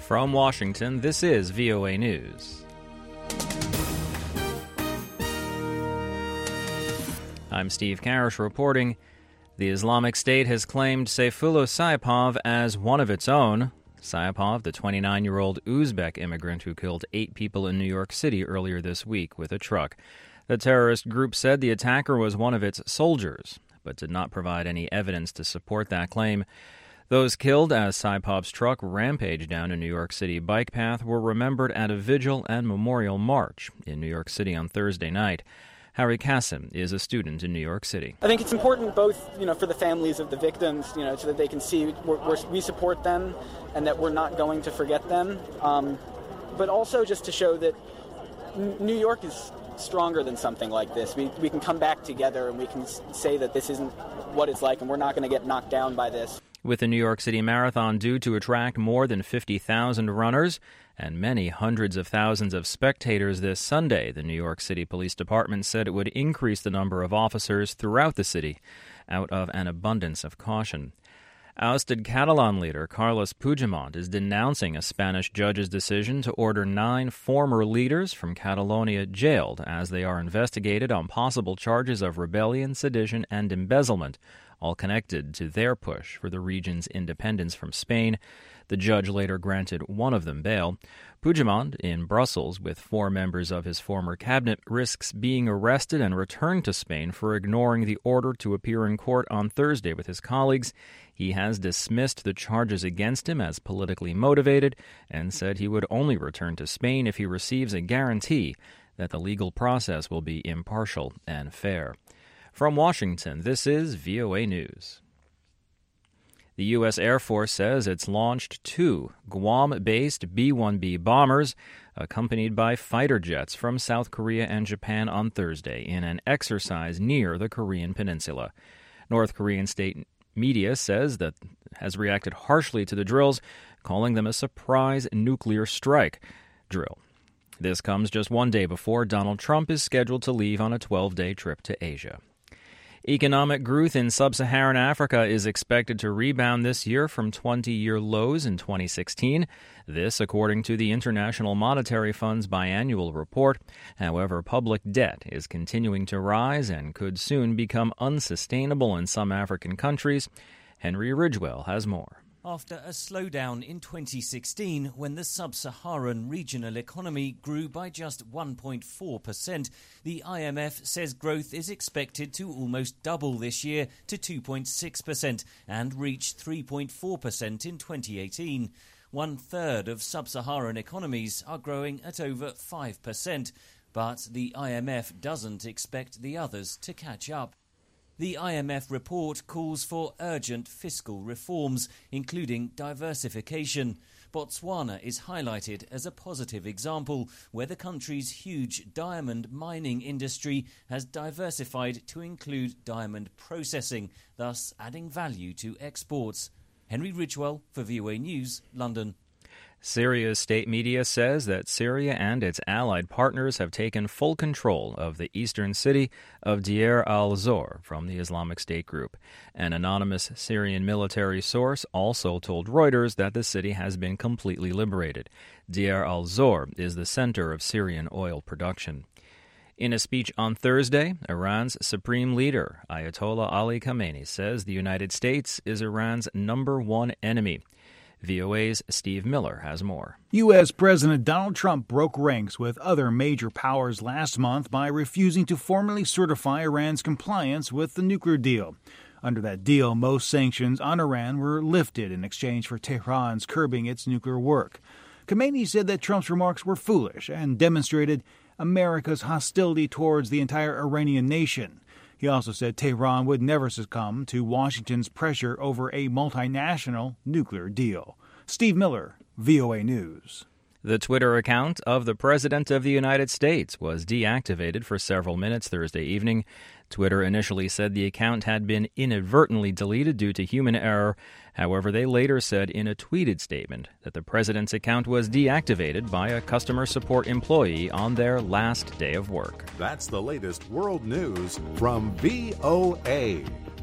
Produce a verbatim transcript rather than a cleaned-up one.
From Washington, this is V O A News. I'm Steve Karish reporting. The Islamic State has claimed Sayfullo Saipov as one of its own. Saipov, the twenty-nine-year-old Uzbek immigrant who killed eight people in New York City earlier this week with a truck. The terrorist group said the attacker was one of its soldiers, but did not provide any evidence to support that claim. Those killed as Saipov's truck rampaged down a New York City bike path were remembered at a vigil and memorial march in New York City on Thursday night. Harry Kassim is a student in New York City. I think it's important both, you know, for the families of the victims, you know, so that they can see we're, we're, we support them and that we're not going to forget them, um, but also just to show that N- New York is stronger than something like this. We we can come back together and we can say that this isn't what it's like and we're not going to get knocked down by this. With the New York City Marathon due to attract more than fifty thousand runners and many hundreds of thousands of spectators this Sunday, the New York City Police Department said it would increase the number of officers throughout the city out of an abundance of caution. Ousted Catalan leader Carles Puigdemont is denouncing a Spanish judge's decision to order nine former leaders from Catalonia jailed as they are investigated on possible charges of rebellion, sedition, and embezzlement, all connected to their push for the region's independence from Spain. The judge later granted one of them bail. Puigdemont, in Brussels with four members of his former cabinet, risks being arrested and returned to Spain for ignoring the order to appear in court on Thursday with his colleagues. He has dismissed the charges against him as politically motivated and said he would only return to Spain if he receives a guarantee that the legal process will be impartial and fair. From Washington, this is V O A News. The U S Air Force says it's launched two Guam-based B one B bombers accompanied by fighter jets from South Korea and Japan on Thursday in an exercise near the Korean peninsula. North Korean state media says that has reacted harshly to the drills, calling them a surprise nuclear strike drill. This comes just one day before Donald Trump is scheduled to leave on a twelve-day trip to Asia. Economic growth in sub-Saharan Africa is expected to rebound this year from twenty-year lows in twenty sixteen. This, according to the International Monetary Fund's biannual report. However, public debt is continuing to rise and could soon become unsustainable in some African countries. Henry Ridgewell has more. After a slowdown in twenty sixteen, when the sub-Saharan regional economy grew by just one point four percent, the I M F says growth is expected to almost double this year to two point six percent and reach three point four percent in twenty eighteen. One-third of sub-Saharan economies are growing at over five percent, but the I M F doesn't expect the others to catch up. The I M F report calls for urgent fiscal reforms, including diversification. Botswana is highlighted as a positive example, where the country's huge diamond mining industry has diversified to include diamond processing, thus adding value to exports. Henry Ridgewell for V O A News, London. Syria's state media says that Syria and its allied partners have taken full control of the eastern city of Deir al-Zor from the Islamic State group. An anonymous Syrian military source also told Reuters that the city has been completely liberated. Deir al-Zor is the center of Syrian oil production. In a speech on Thursday, Iran's supreme leader, Ayatollah Ali Khamenei, says the United States is Iran's number one enemy. V O A's Steve Miller has more. U S. President Donald Trump broke ranks with other major powers last month by refusing to formally certify Iran's compliance with the nuclear deal. Under that deal, most sanctions on Iran were lifted in exchange for Tehran's curbing its nuclear work. Khamenei said that Trump's remarks were foolish and demonstrated America's hostility towards the entire Iranian nation. He also said Tehran would never succumb to Washington's pressure over a multinational nuclear deal. Steve Miller, V O A News. The Twitter account of the President of the United States was deactivated for several minutes Thursday evening. Twitter initially said the account had been inadvertently deleted due to human error. However, they later said in a tweeted statement that the President's account was deactivated by a customer support employee on their last day of work. That's the latest world news from V O A.